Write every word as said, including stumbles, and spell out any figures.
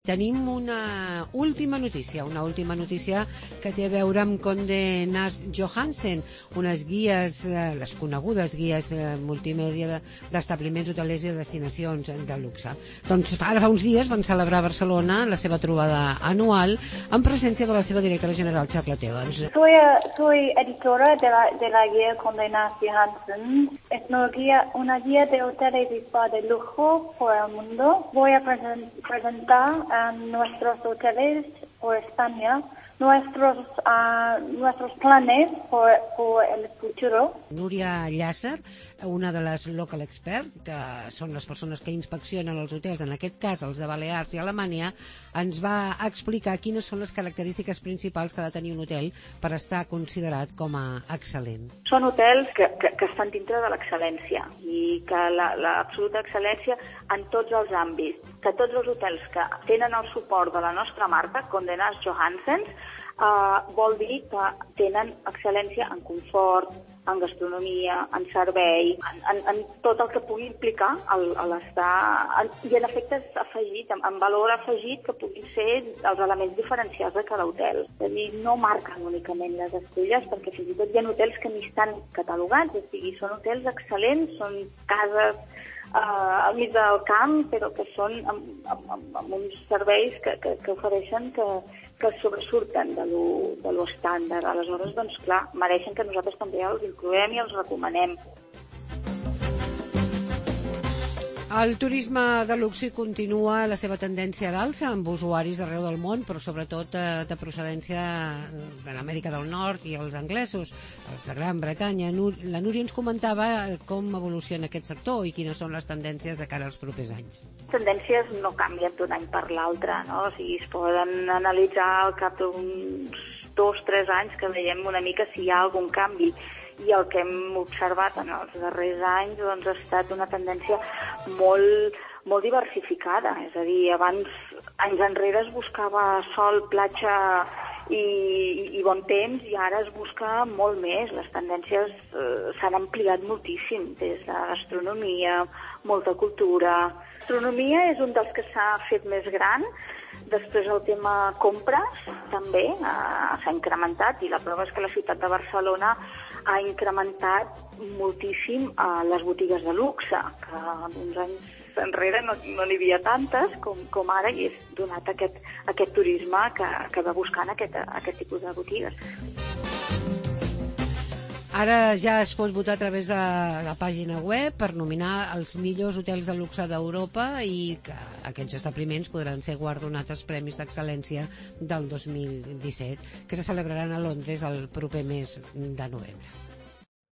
Tenim una última notícia, una última notícia que té a veure amb Condé Nast Johansen, unes guies, eh, les conegudes guies eh, multimèdia d'establiments hotelers i de destinacions de luxe. Doncs ara fa uns dies van celebrar a Barcelona la seva trobada anual en presència de la seva directora general, Charlotte Evans. Soy, soy editora de la, de la guía Condé Nast Johansen. Es una guía, una guía de hoteles y spa de lujo por el mundo. Voy a presen- presentar a nuestros hoteles por España, nuestros, uh, nuestros planes por, por el futuro. Núria Llàcer, una de les local expert, que són les persones que inspeccionen els hotels, en aquest cas els de Balears i Alemanya, ens va explicar quines són les característiques principals que ha de tenir un hotel per estar considerat com a excel·lent. Són hotels que, que, que estan dintre de l'excel·lència i que l'absoluta excel·lència en tots els àmbits, que tots els hotels que tenen el suport de la nostra marca, Condé Nast Johansen, Uh, vol dir que tenen excel·lència en confort, en gastronomia, en servei, en, en, en tot el que pugui implicar l'estar, i en efectes afegit, en, en valor afegit que puguin ser els elements diferencials de cada hotel. És a dir, no marquen únicament les estrelles, perquè fins i tot hi ha hotels que ni estan catalogats, o sigui, són hotels excel·lents, són cases Uh, al mig del camp, però que són amb, amb, amb, amb uns serveis que, que, que ofereixen que, que sobresurten de lo, de lo estàndard. Aleshores, doncs clar, mereixen que nosaltres també els incloem i els recomanem. El turisme de luxe continua la seva tendència a l'alça amb usuaris d'arreu del món, però sobretot de, de procedència de l'Amèrica del Nord i els anglesos, els de Gran Bretanya. La Núria ens comentava com evoluciona aquest sector i quines són les tendències de cara als propers anys. Les tendències no canvien d'un any per l'altre, no? O sigui, es poden analitzar al cap d'uns dos, tres anys que veiem una mica si hi ha algun canvi. I el que hem observat en els darrers anys doncs, ha estat una tendència molt, molt diversificada. És a dir, abans, anys enrere, es buscava sol, platja i, i, i bon temps, i ara es busca molt més. Les tendències eh, s'han ampliat moltíssim, des de gastronomia, molta cultura. Gastronomia és un dels que s'ha fet més gran. Després el tema compres també eh, s'ha incrementat, i la prova és que la ciutat de Barcelona ha incrementat moltíssim eh, les botigues de luxe, que uns anys enrere no n'hi no havia tantes com, com ara, i és donat aquest, aquest turisme que, que va buscant aquest, aquest tipus de botigues. Ara ja es pot votar a través de la pàgina web per nominar els millors hotels de luxe d'Europa, i que aquests establiments podran ser guardonats als Premis d'Excel·lència del dos mil disset, que se celebraran a Londres el proper mes de novembre.